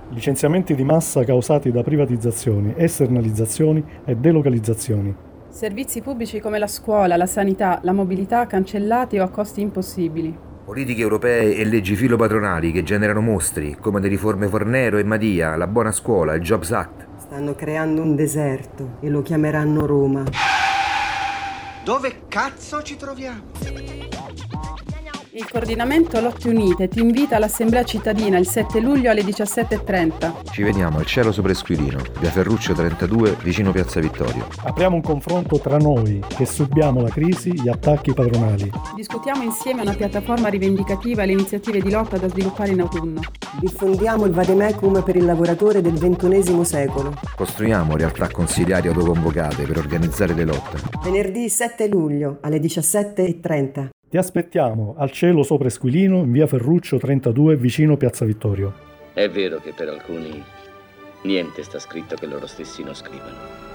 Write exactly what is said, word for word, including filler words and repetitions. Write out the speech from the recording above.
Licenziamenti di massa causati da privatizzazioni, esternalizzazioni e delocalizzazioni. Servizi pubblici come la scuola, la sanità, la mobilità cancellati o a costi impossibili. Politiche europee e leggi filopatronali che generano mostri, come le riforme Fornero e Madia, la buona scuola, il Jobs Act. Stanno creando un deserto e lo chiameranno Roma. Dove cazzo ci troviamo? Il coordinamento Lotte Unite ti invita all'assemblea cittadina il sette luglio alle diciassette e trenta. Ci vediamo al Cielo sopra Esquilino, via Ferruccio trentadue, vicino Piazza Vittorio. Apriamo un confronto tra noi che subiamo la crisi, gli attacchi padronali. Discutiamo insieme una piattaforma rivendicativa e le iniziative di lotta da sviluppare in autunno. Diffondiamo il vademecum per il lavoratore del ventunesimo secolo. Costruiamo realtà consiliari autoconvocate per organizzare le lotte. Venerdì sette luglio alle diciassette e trenta. Ti aspettiamo al Cielo sopra Esquilino in via Ferruccio trentadue vicino Piazza Vittorio. È vero che per alcuni niente sta scritto che loro stessi non scrivano.